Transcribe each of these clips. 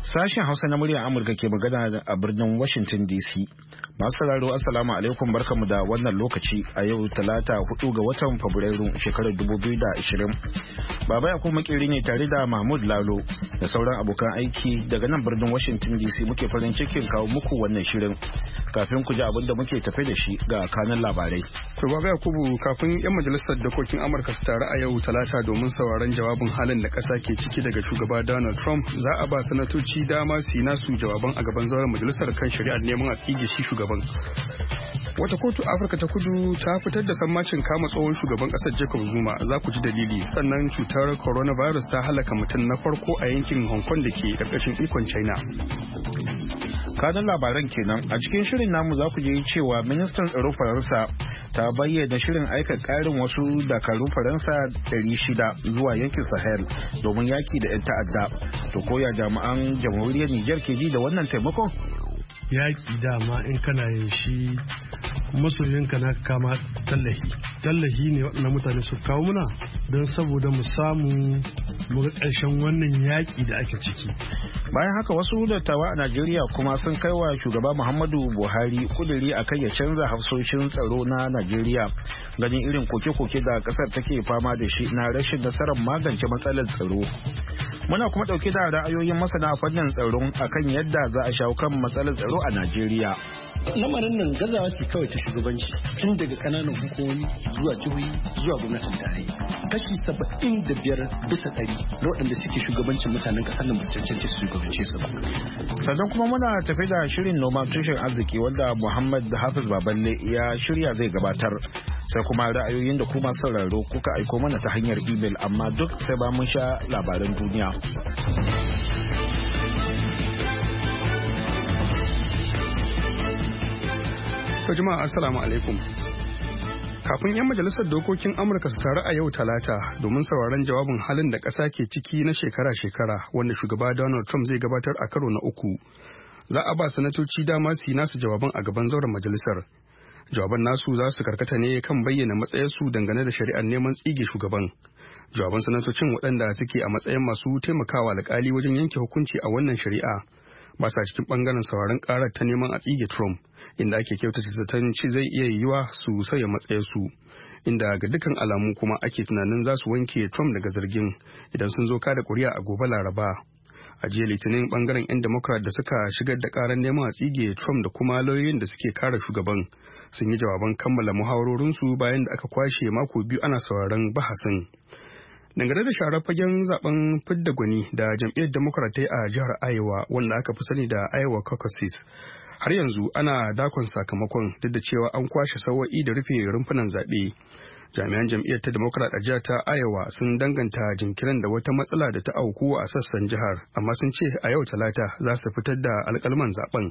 Sashen Hausa na muryar Amurka ke magana a birnin Washington DC. Masu sauraro Assalamu alaikum barkamu da wannan lokaci a yau Talata 4 ga watan Fabrairu shekarar 2020. Baba Yakubu makeri ne tare da Mahmud Lalo da sauran abokan aiki daga nan birnin Washington DC muke farin cikin kawo muku wannan shirin. Kafin ku ji abin da muke tafe da shi ga kanan labarai. To Baba Yakubu, kafin 'yan majalisar dokokin Amurka su taru a yau Talata domin sauraron jawabin halin da ƙasa ke ciki daga shugaba Donald Trump, za a ba sanatoci dama su yi nasu jawaban a gaban zauren majalisar kan shari'ar neman a tsige shi shugaban. Wata kotu Afirka ta kudu ta fitar da sammacin kama tsohon shugaban kasar Jacob Zuma, za ku ji dalili. Sannan cutar coronavirus ta halaka mutum na farko a yankin Hong Kong da ke karkashin ikon China. Kanan labaran kenan a cikin shirin namu za ku je cewa ministan tsaro Faransa ta bayyana shirin aika karin wasu dakarun Faransa 600 zuwa yankin Sahel domin yaki da 'yan ta'adda. To koya jami'an jamhuriyar Nijar ke ji da wannan taimakon? Yaki dama in kana yin shi masoyinka na kama tallahi ne waɗannan mutane su kawo muna don saboda mu samu muga ƙarshen wannan yaƙi da ake ciki. Bayan haka wasu dattawa a Najeriya kuma sun kai wa shugaba Muhammadu Buhari kuduri akan ya canza hafsoshin tsaro na Najeriya ganin irin koke-koke da ƙasar take fama da shi na rashin nasarar magance matsalar tsaro. Muna kuma ɗauke da ra'ayoyin masana fannin tsaron akan yadda za a shawo kan matsalar tsaro a Najeriya. Lamarin nan gazawa ce kawai ta shugabanci tun daga kananan hukumomi zuwa jihohi zuwa gwamnatin tarayya. Kashi 75% na waɗanda suke shugabancin mutanen ƙasar nan ba su cancanci su shugabance su ba. Sannan kuma muna tafi da shirin noma tushen arziki wanda Muhammad Hafiz Baballe ya shirya zai gabatar. Sai kuma ra'ayoyin da kuma sauraro kuka aiko mana ta hanyar email, amma duk sai ba mun sha labaran duniya. To jama'a assalamu alaikum. Kafin 'yan majalisar dokokin Amurka su taru a yau Talata domin sauraron jawabin halin da ƙasa ke ciki na shekara-shekara wanda shugaba Donald Trump zai gabatar a karo na uku, za a ba sanatoci dama su yi nasu jawaban a gaban zauren majalisar. Jawaban nasu za su karkata ne kan bayyana matsayarsu dangane da shari'ar neman tsige shugaban. Jawaban sanatocin waɗanda suke a matsayin masu taimakawa alƙali wajen yanke hukunci a wannan shari'a ba sa cikin bangaren sauraron karar ta neman a tsige Trump, inda ake kyautata zaton ci zai iya yiwuwa su sauya matsayarsu, inda ga dukkan alamu kuma ake tunanin za su wanke Trump daga zargin idan sun zo kada kuri'a a gobe Laraba. A jiya Litinin bangaren 'yan Democrat da suka shigar da karar neman a tsige Trump da kuma lauyoyin da suke kare shugaban sun yi jawaban kammala muhawarorinsu bayan da aka kwashe mako biyu ana sauraron bahasin. Dangane da sharar fagen zaben fidda gwani da jam'iyyar Democrat ta yi a jihar Iowa wanda aka fi sani da Iowa Caucuses, har yanzu ana dakon sakamakon duk da cewa an kwashe sawa'i da rufe rumfunan zaɓe. Jami'an jam'iyyar ta Democrat a jihar ta Iowa sun danganta jinkirin da wata matsala da ta auku a sassan jihar, amma sun ce a yau Talata za su fitar da alƙalman zaben.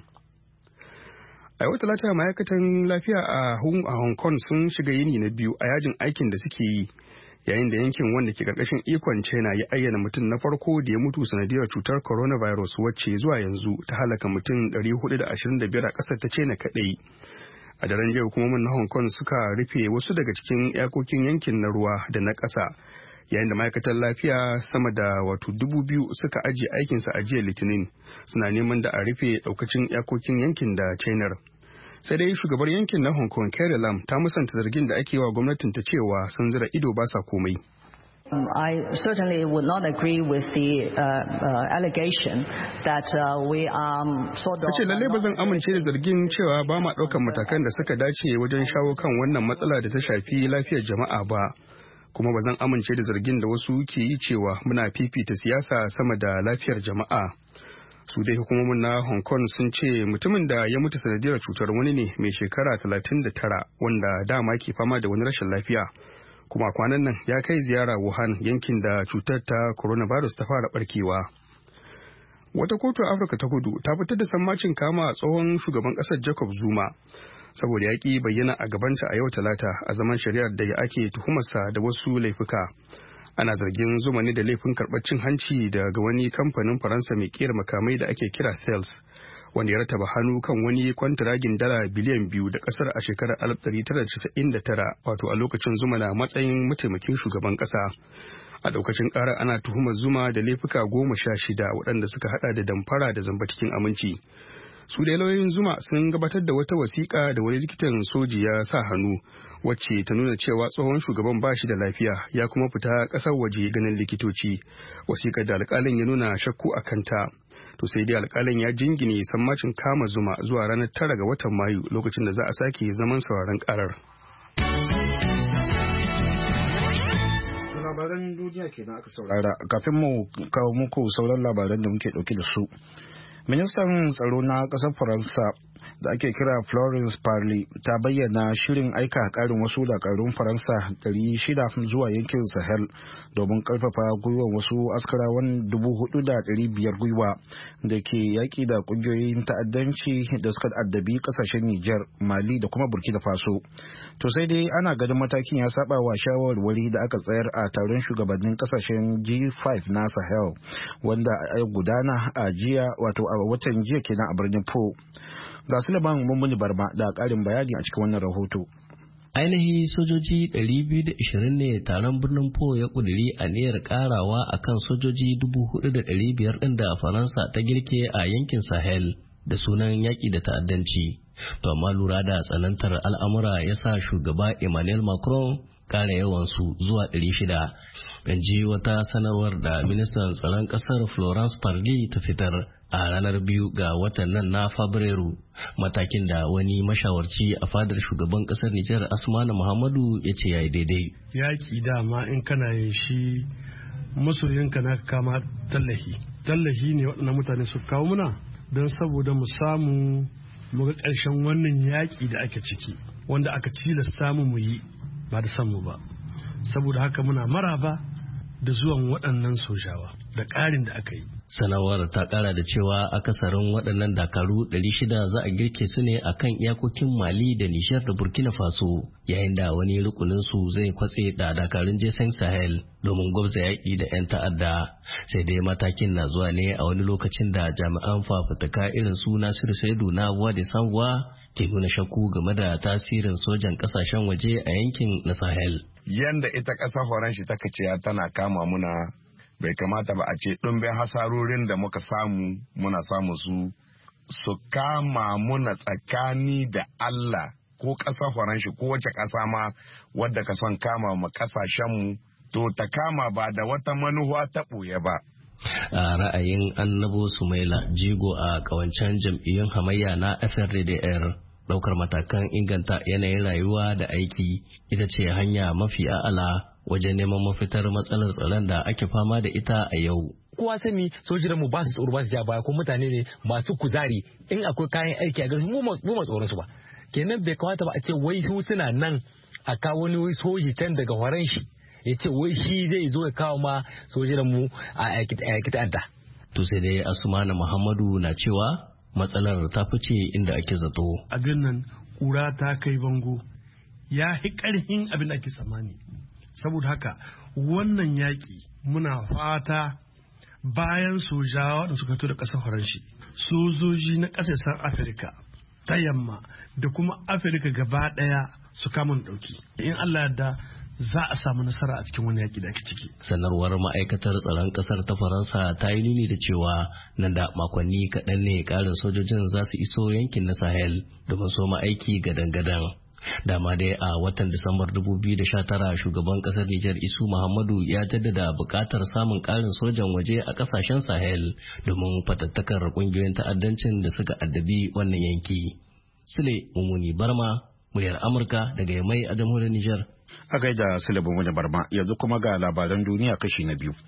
A yau Talata ma'aikatan lafiya a Hong Kong sun shiga yini na biyu a yajin aikin da suke yi, yayin da yankin wanda ke karkashin ikon China ya ayyana mutum na farko da ya mutu sanadiyar cutar coronavirus wacce zuwa yanzu ta halaka mutum 425 a ƙasar ta China kaɗai. A daren jiya hukumomin na Hong Kong suka rufe wasu daga cikin iyakokin yankin na ruwa da na ƙasa, yayin da ma'aikatan lafiya sama da 2,000 suka ajiye aikinsa a jiya Litinin, suna neman da a rufe ɗaukacin iyakokin yankin da China. Sai dai shugabar yankin na Hong Kong Carrie Lam ta musanta zargin da ake wa gwamnatin ta cewa sun zira ido ba sa komai. I certainly would not agree with the allegation that we are sort of. Tace lalle ba zan amince da zargin cewa ba ma ɗaukar matakan da suka dace wajen shawo kan wannan matsala da ta shafi lafiyar jama'a ba. Kuma ba zan amince da zargin da wasu ke yi cewa muna fifita siyasa sama da lafiyar jama'a. Su dai hukumomin na Hong Kong sun ce mutumin da ya mutu sanadiyar cutar wani ne mai shekara 39 wanda dama ke fama da wani rashin lafiya. Kuma kwanan nan ya kai ziyara Wuhan, yankin da cutar ta coronavirus ta fara barkewa. Wata kotu a Afirka ta kudu ta fitar da sammacin kama tsohon shugaban ƙasar Jacob Zuma saboda ya ƙi bayyana a gabanta a yau Talata a zaman shari'ar da ake tuhumarsa da wasu laifuka. Ana zargin Zuma ne da laifin karɓar cin hanci daga wani kamfanin Faransa mai ƙera makamai da ake kira Thales, wanda ya rataba hannu kan wani kwantiragin dala biliyan 2 da ƙasar a shekarar 1999, wato a lokacin Zuma na matsayin mataimakin shugaban ƙasa. A daukacin ƙarar ana tuhumar Zuma da laifuka 16 waɗanda suka hada da damfara da zamba cikin aminci. Su da lauyoyin Zuma sun gabatar da wata wasiƙa da wani likitan soji ya sa hannu wacce ta nuna cewa tsohon shugaban ba shi da lafiya ya kuma fita ƙasar waje ganin likitoci. Wasiƙar da alƙalin ya nuna shakku a kanta. To sai dai alƙalin ya jingine sammacin kama Zuma zuwa ranar 9 ga watan Mayu lokacin da za a sake zaman sauraron ƙarar. Labaran duniya kenan aka saurara kafin mu kawo muku sauran labaran da muke ɗauke da su. Ministan tsaro na ƙasar Faransa da ake kira Florence Parly ta bayyana shirin aika ƙarin wasu dakarun Faransa 600 zuwa yankin Sahel domin ƙarfafa gwiwar wasu askarawan 4,500 gwiwa da ke yaƙi da ƙungiyoyin ta'addanci da suka addabi ƙasashen Nijar, Mali da kuma Burkina Faso. To sai dai ana ganin matakin ya saba wa shawarwari da aka tsayar a taron shugabannin ƙasashen G5 na Sahel wanda ya gudana a jiya wato a watan jiya kenan a birnin Po. Ga Suleiman Mummuni Barma da ƙarin bayani a cikin wannan rahoto. Ainihi sojoji 220 ne taron birnin Po ya kuduri aniyar karawa akan sojoji 4,500 ɗin da Faransa ta girke a yankin Sahel da sunan yaƙi da ta'addanci. To amma lura da tsanantar al'amura ya sa shugaba Emmanuel Macron kara yawansu zuwa 600. In ji wata sanarwar da ministan tsaron ƙasar Florence Parly ta fitar a ranar 2 ga watan nan na Fabrairu, matakin da wani mashawarci a fadar shugaban ƙasar Nijar Asmanu Muhammadu ya ce ya yi daidai. Yaƙi dama in kana yin shi masoyinka na kama tallahi ne waɗannan mutane su kawo muna don saboda mu samu muga ƙarshen wannan yaƙi da ake ciki wanda aka tilasta mu yi ba da samu ba. Saboda haka muna maraba da zuwan waɗannan sojawa da ƙarin da aka yi. Sanarwar ta ƙara da cewa akasarin waɗannan dakaru 600 za a girke su ne a kan iyakokin Mali da Nijar da Burkina Faso, yayin da wani rukuninsu zai kwatse da dakarun Jason Sahel domin gwabza yaƙi da 'yan ta'adda. Sai dai matakin na zuwa ne a wani lokacin da jami'an fafutuka irin su Nasiru Saidu na Voix de Sans Voix ke nuna shakku game da tasirin sojan ƙasashen waje a yankin na Sahel. Yanda ita ƙasar Horanshi ta kaciya tana kama muna, bai kamata ba a ce ɗumbin hasarorin da muka samu muna samu su kama muna tsakani da Allah ko ƙasar Horanshi ko wace ƙasa ma wadda ka son kama mu ƙasashenmu to ta kama ba da wata manuwa ta ɓoye ba. A ra'ayin Annabo Sumaila jigo a ƙawancen jam'iyyun hamayya na FRDDR, ɗaukar matakan inganta yanayin rayuwa da aiki ita ce hanya mafi a'ala wajen neman mafitar matsalar tsaron da ake fama da ita a yau. Kowa sani sojiranmu ba su tsoro ba su ja baya, ko mutane ne masu kuzari, in akwai kayan aiki a gari mu ma tsoron su ba. Kenan bai kamata ba a ce wai su suna nan a kawo wani soji can daga horon shi ya ce wai shi zai zo ya kawo ma sojiranmu a aiki ta'adda. To sai dai Asmanu Muhammadu na cewa matsalar ta fice inda ake zato. Abin nan kura ta kai bango ya hi karhin abin da ake tsammani. Saboda haka wannan yaƙi muna fata bayan sojawa da suka fito da ƙasar Faranshi, sojoji na ƙasashen Afirka ta yamma da kuma Afirka gaba ɗaya su kama ɗauki. In Allah yarda za a samu nasara a cikin wani yaƙi da ake ciki. Sanarwar ma'aikatar tsaron ƙasar ta Faransa ta yi nuni da cewa nan da makonni kaɗan ne ƙarin sojojin za su iso yankin na Sahel domin soma aiki gadan-gadan. Dama dai a watan Disambar 2019 shugaban ƙasar Nijar Isu Muhammadu ya jaddada buƙatar samun ƙarin sojan waje a ƙasashen Sahel domin fatattakar ƙungiyoyin ta'addancin da suka addabi wannan yanki. Sule Mumuni Barma, muryar Amurka daga Yamai a jamhuriyar Nijar. A gaida Sule Mumuni Barma, yanzu kuma ga labaran duniya kashi na biyu.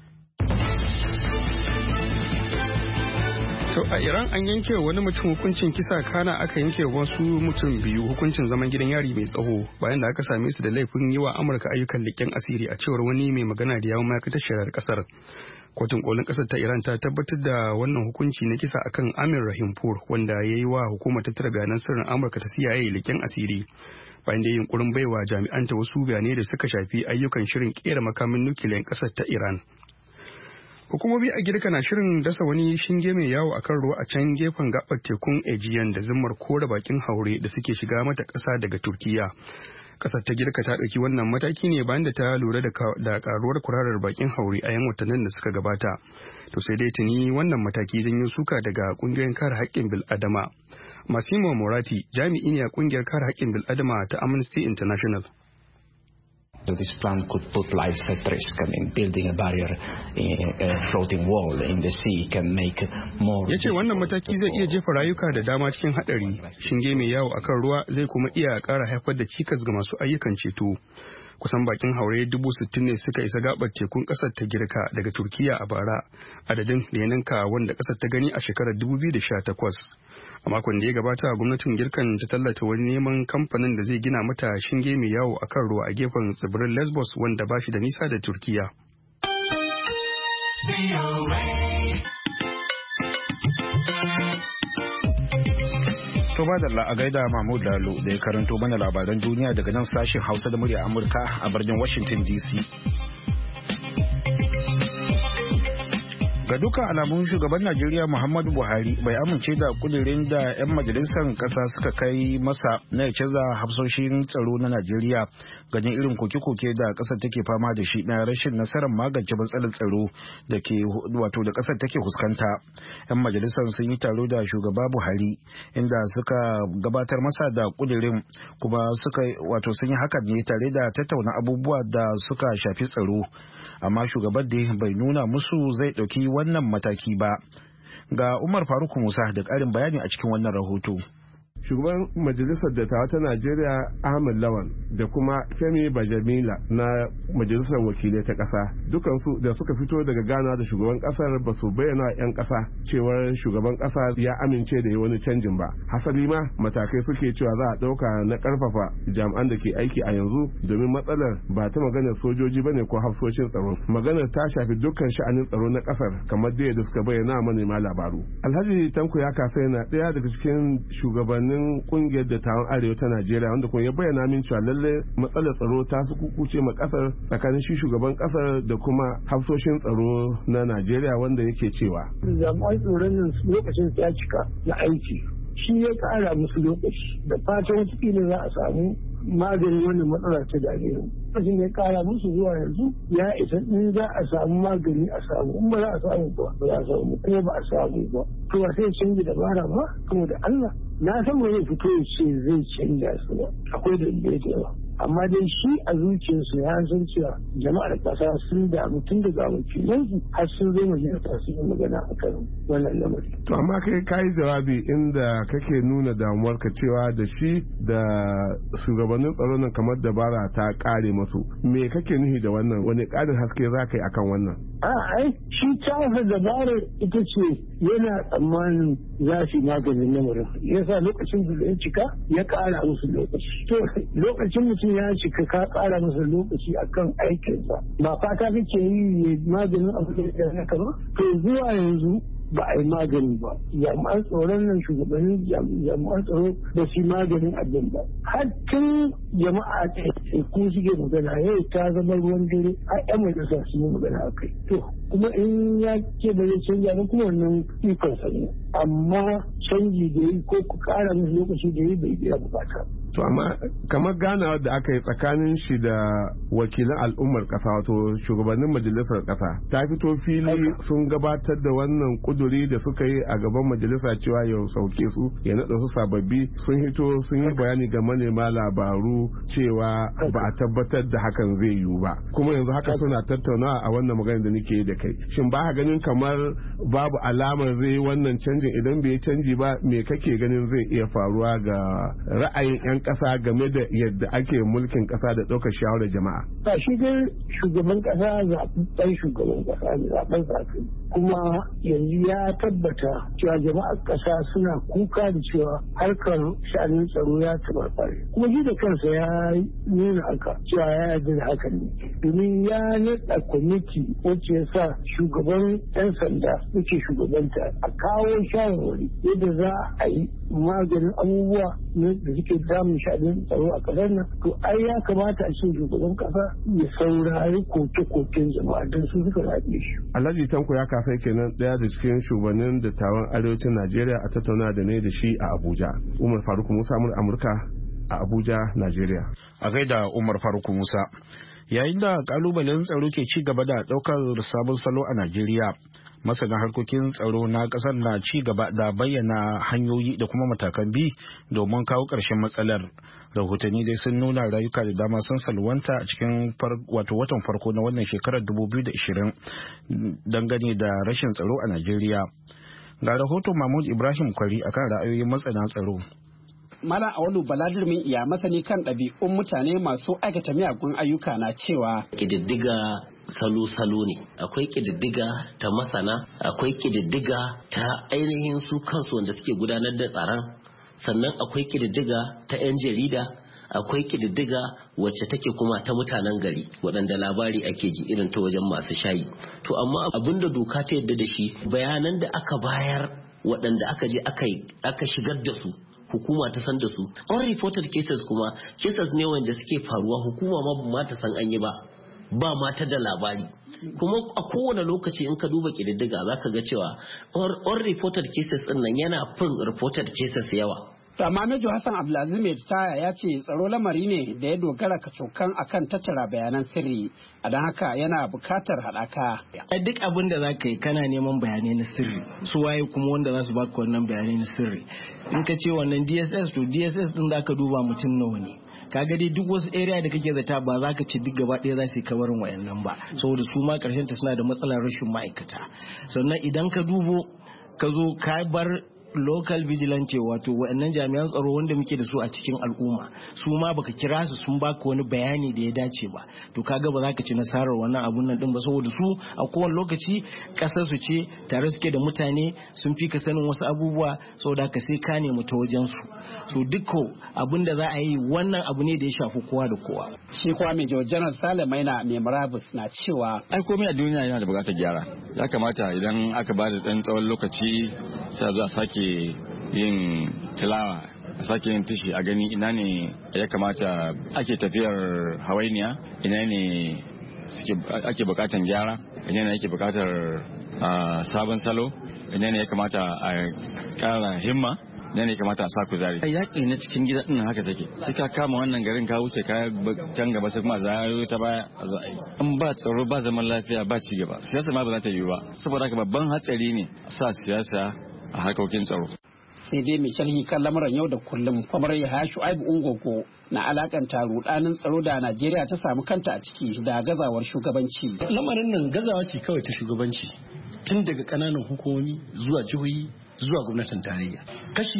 To a Iran an yanke wani mutum hukuncin kisa, kana aka yanke wasu mutum biyu hukuncin zaman gidan yari mai tsaho bayan da aka same su da laifin yi wa Amurka ayyukan leƙen asiri, a cewar wani mai magana da yawun ma'aikatar shari'ar kasar. Kotun kolin kasar ta Iran ta tabbatar da wannan hukunci na kisa akan Amir Rahimpour, wanda ya yi wa hukumar tattara bayanan sirrin Amurka ta CIA leƙen asiri bayan da yunkurin baiwa jami'anta wasu bayanai da suka shafi ayyukan shirin kera makamin nukiliyan kasar ta Iran. Hukumomi a Girka na shirin dasa wani shinge mai yawo a kan ruwa a can gefen gabar tekun Aegean da zimmar kore bakin haure da suke shiga mata ƙasa daga Turkiya. Ƙasar ta Girka ta ɗauki wannan mataki ne bayan da ta lura da karuwar kurarar bakin haure a 'yan watannin da suka gabata. To sai dai tuni wannan mataki janyo suka daga ƙungiyoyin kare haƙƙin bil'adama. Massimo Moratti jami'i ne a ƙungiyar kare haƙƙin bil'adama ta Amnesty International. This plan could put lives at risk. I mean, building a barrier, a floating wall in the sea can make more. Yace wannan mataki zai iya jefa rayuka da dama cikin hadari. Shinge mai yawo akan ruwa zai kuma iya ƙara haifar da cikas ga masu ayyukan ceto. Kusan bakin haure 60,000 ne suka isa gabar tekun ƙasar ta Girka daga Turkiya a bara, adadin da ya ninka wanda ƙasar ta gani a shekarar 2018. A makon da ya gabata gwamnatin Girkan ta tallata wani neman kamfanin da zai gina mata shinge mai yawo a kan ruwa a gefen tsibirin Lesbos wanda ba shi da nisa da Turkiya. To ba da a gaida Mahmud Lalo da ya karanto mana labaran duniya daga nan sashen Hausa da murya Amurka a birnin Washington DC. Ga dukkan alamun shugaban Najeriya Muhammadu Buhari bai amince da kudirin da 'yan majalisar kasa suka kai masa na canza hafsoshin tsaro na Najeriya ganin irin koke-koke da kasar take fama da shi na rashin nasarar magance matsalar tsaro da kasar take fuskanta. 'Yan majalisar sun yi taro da shugaba Buhari inda suka gabatar masa da kudirin kuma sun yi hakan ne tare da tattauna abubuwa da suka shafi tsaro. Amma shugaban da bai nuna musu zai ɗauki wannan mataki ba. Ga Umar Faruk Musa da ƙarin bayani a cikin wannan rahoto. Shugaban majalisar dattawa ta Najeriya Ahmed Lawan da kuma Femi Bajamila na majalisar wakilai ta ƙasa dukansu da suka fito daga Ghana da shugaban ƙasar ba su bayyana 'yan ƙasa cewar shugaban ƙasa ya amince da yi wani canjin ba. Hasali ma matakai suke cewa za a ɗauka na ƙarfafa jami'an da ke aiki a yanzu domin matsalar ba ta maganar sojoji bane ko hafsoshin tsaro. Maganar ta shafi dukkan sha'anin tsaro na ƙasar kamar da suka bayyana manema labaru. Alhaji Tanko ya kasa yana ɗaya daga cikin shugabannin kungiyar dattawan arewa ta Najeriya wanda kuma ya bayyana min cewa lalle matsalar tsaro ta su kukuce ma kasar tsakanin shi shugaban kasar da kuma hafsoshin tsaro na Najeriya wanda yake cewa jami'an tsaron nan lokacin ya cika na aiki shi ya kara musu lokaci da fatan wasu kila za a samu maganin wannan matsala ta dame mu lokacin ya kara musu zuwa yanzu ya isa in za a samu magani a samu in ba za a samu ba za a samu kuma ba a samu ba to ba sai canji dabara ba saboda Allah na san ba zai fito ya ce zai canja su ba akwai da yawa amma dai shi a zuciyarsu ya san cewa jama'ar kasa sun damu tun daga wakilansu har sun zo majalisa su yi magana a kan wannan lamari. To amma kai kayi jawabi inda kake nuna damuwar ka cewa da shi da shugabannin tsaro nan kamar dabara ta kare masu me kake nufi da wannan wani ƙarin haske za ka yi akan wannan? Ai shi ta dabarar ita ce yana tsammanin za su maganin lamarin yasa lokacin da ya cika ya ƙara musu lokaci. To lokacin mutum ya cika ka ƙara masa lokaci akan aikinsa ba fata kake yi maganin abu da ya naka ba to zuwa yanzu ba a yi magani ba jami'an tsaron nan shugabannin jami'an tsaro ba su maganin abin ba har tun jama'a ku suke magana yau ta zama ruwan dare a yan majalisa su yi magana a kai to kuma in ya ce ba zai canja ba kuma wannan ikon sa ne amma canji da yi ko ku kara musu lokaci da yi bai biya bukata. To amma kamar ganawa da aka yi tsakanin shi da wakilan al'ummar kasa wato shugabannin majalisar kasa ta fito fili sun gabatar da wannan kuduri da suka yi a gaban majalisa cewa ya sauke su ya naɗa su sababbi sun hito sun yi bayani ga manema labaru cewa ba a tabbatar da hakan zai yiwu ba kuma yanzu haka suna tattaunawa a wannan magana da nake da kai shin ba ganin kamar babu alamar zai yi wannan canjin idan bai canji ba me kake ganin zai iya faruwa ga ra'ayin 'yan kasa game da yadda ake mulkin kasa da ɗaukar shawarar jama'a. Ba shi dai shugaban kasa zaɓen shugaban kasa ne zaɓen zaɓe kuma yanzu ya tabbata cewa jama'ar kasa suna kuka da cewa harkar sha'anin tsaro ya tabarbare kuma shi da kansa ya nuna haka cewa ya yarda da hakan ne domin ya naɗa kwamiti wacce ya sa shugaban 'yan sanda yake shugabanta a kawo shawarwari yadda za a yi maganin abubuwa da suke damun sha'anin tsaro a ƙasar nan to ai ya kamata a ce shugaban ƙasa ya saurari koke-koken jama'a don su suka zaɓe shi. Alhaji Tanko ya kasai kenan ɗaya da cikin shugabannin dattawan arewacin Najeriya a tattauna da ne da shi a Abuja. Umar Faruk Musa Amurka a Abuja, Najeriya. A gaida Umar Faruk Musa. Yayin da kalubalen tsaro ke ci gaba da ɗaukar sabon salo a Najeriya, masana harkokin tsaro na ƙasar na ci gaba da bayyana hanyoyi da kuma matakan bi domin kawo ƙarshen matsalar. Rahotanni dai sun nuna rayuka da dama sun salwanta a cikin watan farko na wannan shekarar 2020 dangane da rashin tsaro a Najeriya. Ga rahoton Mahmud Ibrahim Kwari akan ra'ayoyin masana tsaro. Malam Awalu Baladirmin iya masani kan ɗabi'un mutane masu aikata miyagun ayyuka na cewa ƙididdiga salo-salo ne. Akwai ƙididdiga ta masana, akwai ƙididdiga ta ainihin su kansu wanda suke gudanar da tsaron, sannan akwai ƙididdiga ta 'yan jarida, akwai ƙididdiga wacce take kuma ta mutanen gari waɗanda labari ake ji irin ta wajen masu shayi. To amma abinda doka ta yadda da shi bayanan da aka bayar waɗanda aka je aka shigar da su hukuma ta san da su. Unreported cases kuma cases ne wanda suke faruwa hukuma ma ta san an yi ba ma ta da labari. Kuma a kowane lokaci in ka duba ƙididdiga za ka ga cewa unreported cases ɗin nan yana fin reported cases yawa. Amma Mejo Hassan Abdulaziz Mai Taya ya ce tsaro lamari ne da ya dogara kacokan akan tattara bayanan sirri, a don haka yana bukatar haɗaka. Duk abin da za ka yi kana neman bayanai na sirri, su waye kuma wanda za su baka wannan bayanai na sirri. In ka ce wannan DSS to DSS din za ka duba mutum nawa ne. Kaga dai duk wasu area da kake zata ba za ka ce duk gaba ɗaya za su yi kabarin wayannan ba, saboda su ma ƙarshen ta suna da matsalar rashin ma'aikata. Sannan idan ka dubo ka zo ka bar local vigilante wato waɗannan jami'an tsaro wanda muke da su a cikin al'umma, su ma baka kira su sun baka wani bayani da ya dace ba, to kaga ba za ka ci nasarar wannan abun nan din ba, saboda su a kowane lokaci kasar su ce tare suke da mutane sun fi ka sanin wasu abubuwa, saboda ka sai ka nemi ta wajen su. So dukko abin da za a yi wannan abu ne da ya shafi kowa da kowa. Shi kuwa mai janar Sale Maina mai murabus na cewa ai komai a duniya yana da bukatar gyara. Ya kamata idan aka ba da ɗan tsawon lokaci sai a sake yin tilawa, a sake yin tishi a gani ina ne ya kamata ake tafiyar hawainiya, ina ne ake bukatan gyara, ina ne ake bukatar sabon salo, ina ne ya kamata a kara himma, ina ne ya kamata a sa kuzari. Yaƙi na cikin gida ɗin haka take, sai ka kama wannan garin ka wuce ka can gaba sai kuma zayo ta baya a zo a yi. In ba tsaro ba zaman lafiya ba ci gaba, siyasa ma ba za ta yiwu ba, saboda haka babban hatsari ne sa siyasa a harkokin tsaro. Sai dai mai sharhi kan lamuran yau da kullum kwamar Yahaya Shu'aibu Ungogo na alakanta rudanin tsaro da Najeriya ta samu kanta a ciki da gazawar shugabanci. Lamarin nan gazawa ce kawai ta shugabanci, tun daga ƙananan hukumomi zuwa jihohi zuwa gwamnatin tarayya. Kashi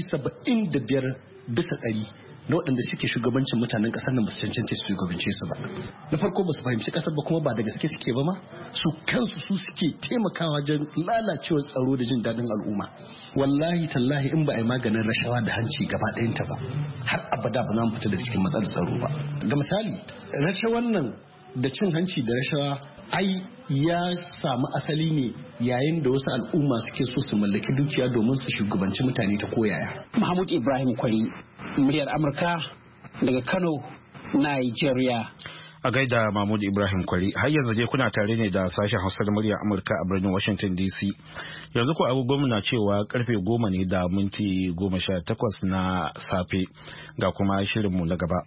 75 bisa 100 na waɗanda suke shugabancin mutanen ƙasar nan ba su cancanta su shugabance su ba. Na farko ba su fahimci ƙasar ba, kuma ba da gaske suke ba ma, su kansu su suke taimakawa wajen lalacewar tsaro da jin daɗin al'umma. Wallahi tallahi in ba a yi maganin rashawa da hanci gaba ɗayanta ba, har abada ba za mu fita daga cikin matsalar tsaro ba. Ga misali, rashawan nan da cin hanci da rashawa ai ya samu asali ne yayin da wasu al'umma suke so su mallaki dukiya domin su shugabanci mutane ta koyaya. Mahmud Ibrahim Kwari, muryar Amurka daga Kano, Nigeria. A gaida Mahmud Ibrahim Kwari, har yanzu dai kuna tare ne da sashen Hausa da muryar Amurka a birnin Washington DC. Yanzu ko agogon na cewa karfe 10 ne da minti 18 na safe, ga kuma shirinmu na gaba.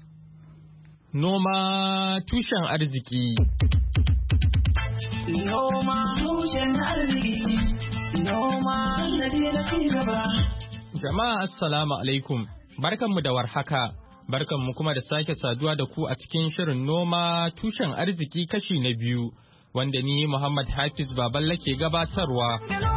Noma tushen arziki. Noma tushen arziki. Noma na ci gaba. Jama'a assalamu alaikum. Barkanmu da warhaka. Barkanmu kuma da sake saduwa da ku a cikin shirin noma tushen arziki kashi na biyu, wanda ni Muhammad Hafiz Baballa ke gabatarwa.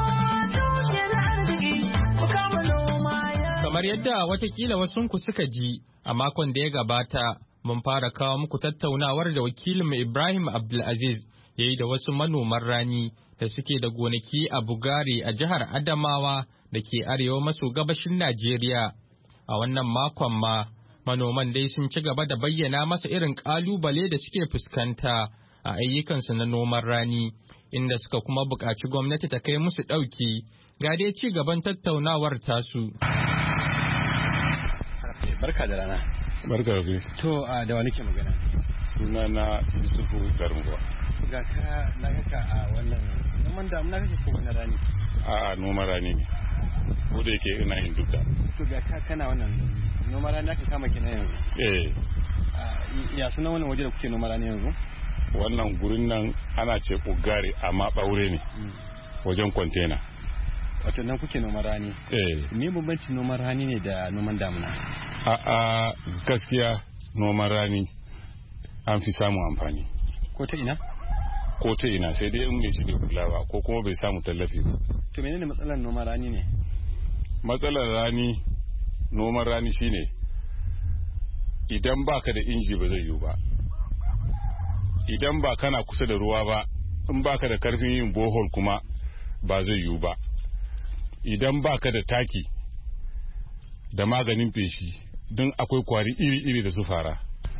Kamar yadda watakila wasunku suka ji a makon da ya gabata, mun fara kawo muku tattaunawar da wakilin Ibrahim Abdulaziz ya yi da wasu manoman rani da suke da gonaki a Bugari a jihar Adamawa da ke arewa maso gabashin Najeriya. A wannan makon ma, manoman dai sun ci gaba da bayyana masa irin ƙalubale da suke fuskanta a ayyukansu na noman rani, inda suka kuma buƙaci gwamnati ta kai musu ɗauki. Ga dai ci gaban tattaunawar tasu. barka da rana. Barka da kai. To da wani ke magana? Sunana Yusufu Garmuwa. Ga ka na ka a wannan noman damuna kake ko na rani? A'a noman rani ne. Ko da yake ina yin duka. To ga ka kana wannan noman rani aka kama kenan yanzu? Ya sunan wannan waje da kuke noman rani yanzu? Wannan gurin nan ana ce Ugare amma ɓaure ne wajen kwantena. Wato nan kuke noman rani? Me bambancin noman rani ne da noman damuna? A'a gaskiya noman rani an fi samun amfani. Ko ta ina? Ko ta ina sai dai in bai shi bai kula ba ko kuma bai samu tallafi ba. To menene matsalar noman rani ne? Matsalar rani noman rani shine idan baka da inji ba zai yiwu ba. Idan ba kana kusa da ruwa ba, in baka da karfin yin bohol kuma ba zai yiwu ba. Idan baka da taki da maganin feshi don akwai kwari iri-iri da su fara.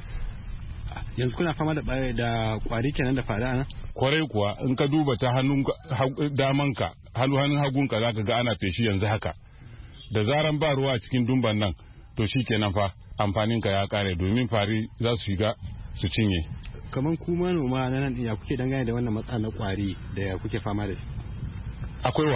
Yanzu kuna fama da kwari kenan da fara nan? Kwarai kuwa in ka duba ta hannun damanka, hannun hagunka za ka ga ana feshi yanzu haka. Da zaran ba ruwa a cikin dumban nan, to shi kenan fa amfaninka ya kare domin fari za su shiga su cinye. Kamar ku manoma na nan ya kuke dangane da wannan matsala na kwari da ya kuke fama da shi? Akwai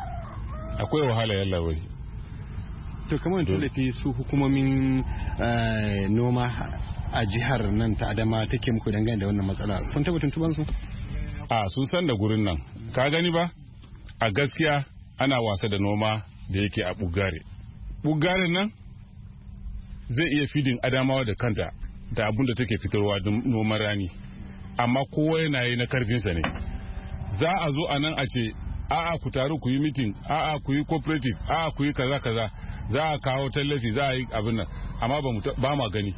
wahala yalla wai. To kamar tallafi su hukumomin noma a jihar nan ta Adama take muku dangane da wannan matsala kun taba tuntuban su? Sun san da gurin nan ka gani ba a gaskiya ana wasa da noma da yake a Bugare nan zai iya fidin Adamawa da kanta da abun da take fitarwa don noman rani amma kowa yana yi na karfinsa ne. Za a zo a nan a ce a'a ku taru ku yi meeting, a'a ku yi cooperative, a'a ku yi kaza za a kawo tallafi, za a yi abin nan amma ba ma gani.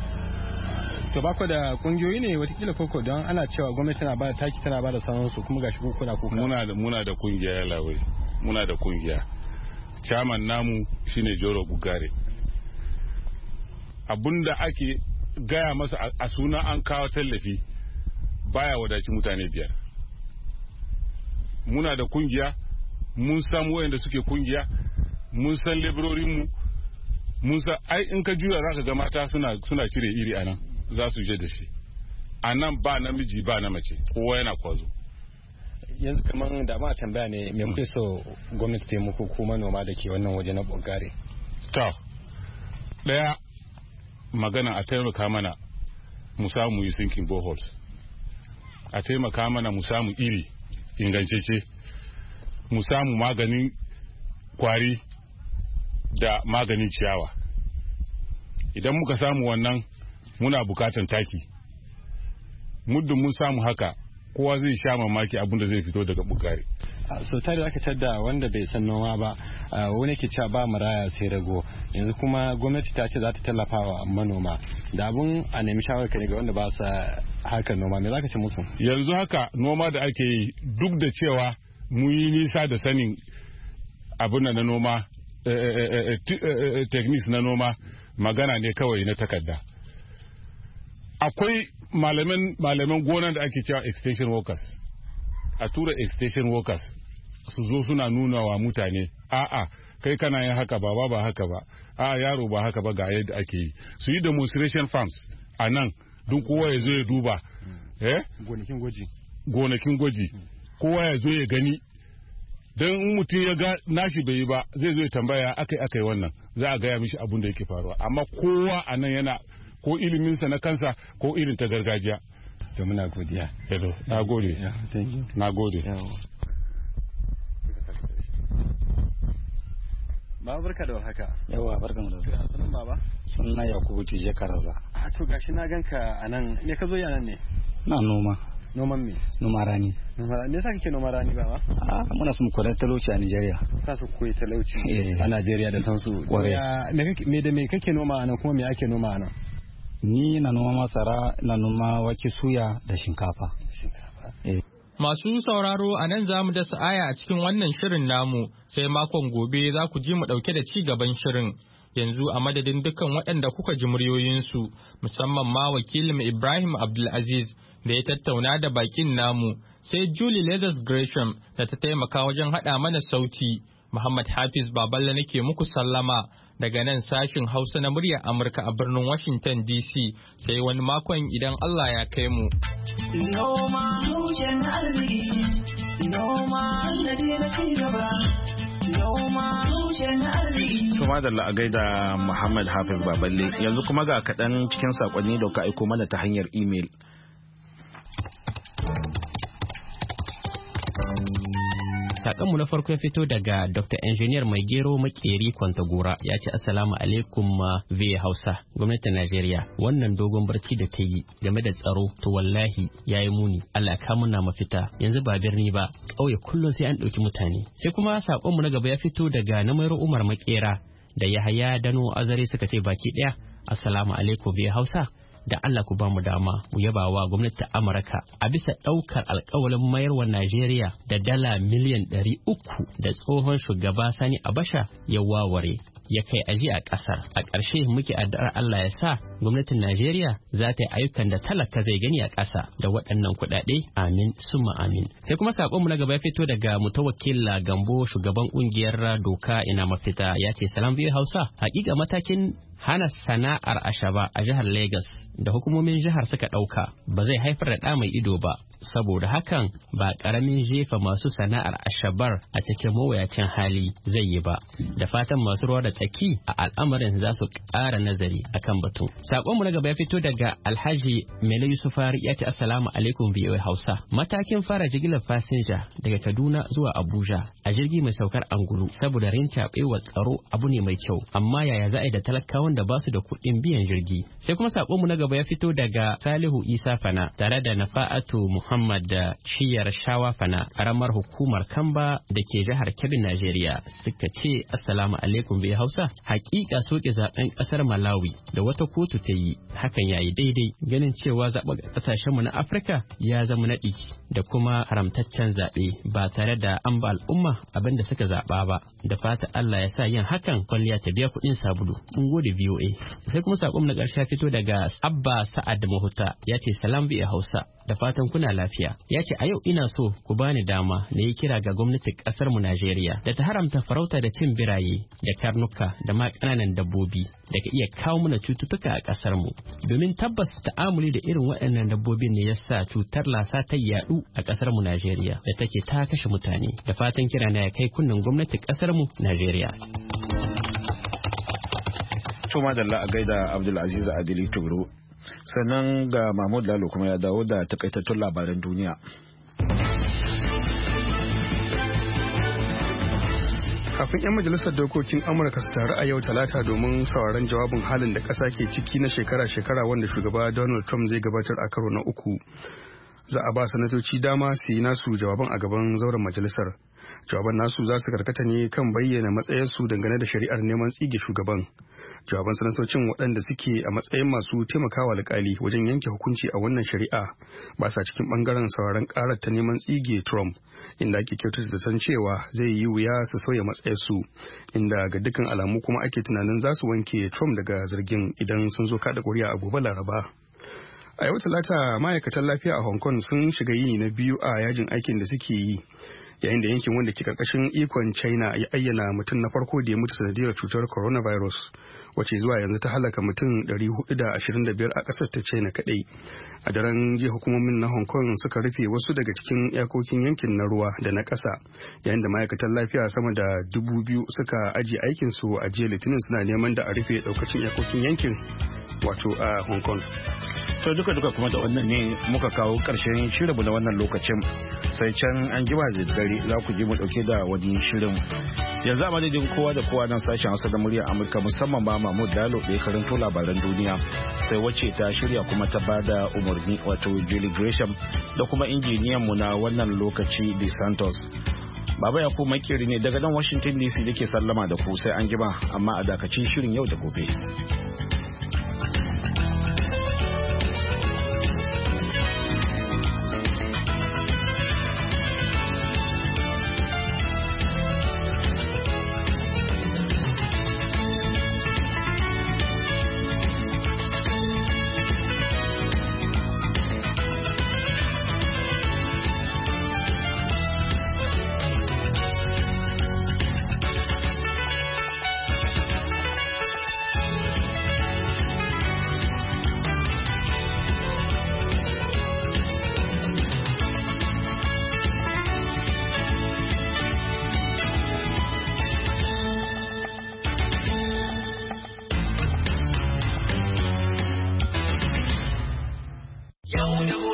To ba ku da kungiyoyi ne watakila koko don ana cewa gwamnati tana ba da taki tana ba da sauransu kuma gashi kuna kuka. Muna da kungiya ya lawai, muna da kungiya. Chairman namu shine Joro Bugare. Abunda ake gaya masa a suna an kawo tallafi baya wadaci mutane 5. Muna da kungiya, mun san wayanda suke kungiya, mun san labororinmu, mun san ai in ka juya zaka ga mata suna cire iri anan za su je da shi. Anan ba namiji ba na mace, kowa yana kwazo. Yanzu kaman da ma tambaya ne me kuke so gwamnati ta muku ko manoma da ke wannan waje na Bugare? To, daya magana a taimaka mana mu samu yi sinking boreholes. A taimaka mana mu samu iri ingancece, mu samu maganin kwari da maganin ciyawa. Idan muka samu wannan muna bukatan taki. Muddin mun samu haka kowa zai sha mamaki abin da zai fito daga Bugare. So tare aka tadda wanda bai san noma ba wani ke cewa ba maraya sai rago, yanzu kuma gwamnati ta ce za ta tallafa wa manoma da abun a nemi shawarka daga wanda ba sa harkar noma, me za ka ce musu? Yanzu haka noma da ake yi duk da cewa mu yi nisa da sanin abin na noma techniques na noma magana ne kawai na takarda. Akwai malaman gona da ake cewa extension workers, a tura extension workers su zo suna nuna wa mutane a'a kai kana yin haka ba haka ba, a'a yaro ba haka ba ga yadda ake yi. Su yi demonstration farms a nan don kowa ya zo ya duba gonakin gwaji kowa ya zo ya gani, don mutum ya ga nashi bai yi ba zai zo ya tambaya akai wannan za a gaya mishi abin da yake faruwa, amma kowa a nan yana ko iliminsa na kansa ko irin ta gargajiya. To muna godiya. Hello, na gode. Na gode. Baba barka da warhaka. Yawa barkan da zuwa. Sunan baba? Sunna Yakubu Tije Karaza. To gashi na ganka anan, me ka zo yi anan ne? Na noma. Noman me? Noma rani. Me yasa kake noma rani baba? Muna son koyar talauci a Nigeria. Ka so koyi talauci a Nigeria da sansu. Me da me kake noma anan kuma me ake noma anan? Ni na noma masara, na noma wake suya da shinkafa. Masu sauraro a nan za mu dasa aya a cikin wannan shirin namu, sai makon gobe za ku ji mu ɗauke da ci gaban shirin. Yanzu a madadin dukkan waɗanda kuka ji muryoyinsu, musamman ma wakilin Ibrahim Abdulaziz da ya tattauna da bakin namu, sai Julie Leathers Gresham da ta taimaka wajen haɗa mana sauti. Muhammad Hafiz Baballa nake muku sallama daga nan sashin Hausa na muryar Amurka a birnin Washington DC sai wani makon idan Allah ya kai mu. Noma tushen arziki, noma sannadi na cigaba, noma tushen arziki. Kuma da la'agai da Muhammad Hafiz Baballe yanzu kuma ga kaɗan cikin saƙonni da ka aiko mana ta hanyar imel. Sakonmu na farko ya fito daga Dr. Engineer Mai Gero Makeri Kwantagora ya ce Assalamu alaikum VA Hausa gwamnatin Najeriya wannan dogon barci da ta yi game da tsaro to wallahi yayi muni Allah ka muna mafita yanzu ba birni ba ƙauye kullum sai an ɗauki mutane. Sai kuma sakonmu na gaba ya fito daga Namairo Umar Makera da Yahaya Dano Azare suka ce baki ɗaya Assalamu alaikum VA Hausa da Allah ku ba mu dama mu yaba wa gwamnatin Amurka a bisa ɗaukar alƙawalin mayarwa Najeriya da dala miliyan 300 da tsohon shugaba Sani Abacha ya waware ya kai aji a ƙasar. A ƙarshe muke addu'ar Allah ya sa gwamnatin Najeriya za ta yi ayyukan da talaka zai gani a ƙasa da waɗannan kuɗaɗe amin summa amin. Sai kuma saƙonmu na gaba ya fito daga Mutawakkil Gambo shugaban ƙungiyar Doka Ina Mafita ya ce salam biyu Hausa haƙiƙa matakin hana sana'ar ashaba a jihar Legas da hukumomin jihar suka ɗauka ba zai haifar da ɗa mai ido ba saboda hakan ba ƙaramin jefa masu sana'ar ashabar a cikin mawuyacin hali zai yi ba da fatan masu ruwa da tsaki a al'amarin za su ƙara nazari akan batun. Saƙonmu na gaba ya fito daga Alhaji Mele Yusufari ya ce Assalamu alaikum VOA Hausa. Matakin fara jigilar fasinja daga Kaduna zuwa Abuja a jirgi mai saukar angulu saboda rincaɓewar tsaro abu ne mai kyau amma yaya za a yi da talakawan da ba su da kuɗin biyan jirgi. Sai kuma saƙonmu na gaba ya fito daga Salihu Isa Fana tare da Nafa'atu Muhammad da Shiyar Shawa Fana ƙaramar hukumar Kamba da ke jihar Kebbi Najeriya suka ce Assalamu alaikum bai Hausa. Hakika soke zaben ƙasar Malawi da wata kotu ta yi hakan yayi daidai ganin cewa zaɓen ƙasashenmu na Afirka ya zama naɗi da kuma haramtaccen zaɓe ba tare da an ba al'umma abin da suka zaɓa ba da fata Allah ya sa yin hakan kwalliya ta biya kuɗin sabulu. Mun gode VOA. Sai kuma sakon na ƙarshe fito daga Abba Sa'ad Mahuta ya ce salam biya Hausa da fatan kuna lafiya. Ya ce a yau ina so ku bani dama na yi kira ga gwamnatin ƙasar mu Najeriya da ta haramta farauta da cin biraye da karnuka da ma ƙananan dabbobi da ka iya kawo mana cututtuka a ƙasar mu. Domin tabbas ta'amuli da irin waɗannan dabbobin ne yasa cutar lasa ta yaɗu a ƙasar mu Najeriya da take ta kashe mutane. Da fatan kira na ya kai kunnen gwamnatin ƙasar mu Najeriya. Tuma da a gaida Abdulaziz Adili Turo. Sannan ga Mahmud Lalo kuma ya dawo da takaitattun labaran duniya. Kafin 'yan majalisar dokokin Amurka su taru a yau Talata domin sauraron jawabin halin da ƙasa ke ciki na shekara-shekara wanda shugaba Donald Trump zai gabatar a karo na uku. Za a ba sanatoci dama su yi nasu jawaban a gaban zauren majalisar. Jawaban nasu za su karkata ne kan bayyana matsayarsu dangane da shari'ar neman tsige shugaban. Jawaban sanatocin waɗanda suke a matsayin masu taimakawa alƙali wajen yanke hukunci a wannan shari'a ba sa cikin ɓangaren sauraron ƙarar ta neman tsige Trump, inda ake kyautata zaton cewa zai yi wuya su sauya matsayarsu, inda ga dukkan alamu kuma ake tunanin za su wanke Trump daga zargin idan sun zo kaɗa ƙuri'a a gobe Laraba. A yau Talata ma'aikatan lafiya a Hong Kong sun shiga yini na biyu a yajin aikin da suke yi, yayin da yankin wanda ke karkashin ikon China ya ayyana mutum na farko da ya mutu sanadiyar cutar coronavirus, wacce zuwa yanzu ta halaka mutum 425 a ƙasar ta China kaɗai. A daren jiya hukumomin na Hong Kong suka rufe wasu daga cikin iyakokin yankin na ruwa da na ƙasa, yayin da ma'aikatan lafiya sama da 2,000 suka ajiye aikinsu a jiya Litinin suna neman da a rufe ɗaukacin iyakokin yankin wato a Hong Kong. To duka kuma da wannan ne muka kawo ƙarshen shirinmu na wannan lokacin, sai can an jima da dare za ku ji mu ɗauke da wani shirin. Yanzu a madadin kowa da kowa nan sashen Hausa da muryar Amurka musamman ma Mahmud Dalo da ya karanto labaran duniya, sai wacce ta shirya kuma ta bada umarni wato Julie Gresham da kuma injiniyan mu na wannan lokaci De Santos. Baba Yakubu Makeri ne daga nan Washington DC da ke sallama da ku sai an jima, amma a dakacin shirin yau da gobe. yau da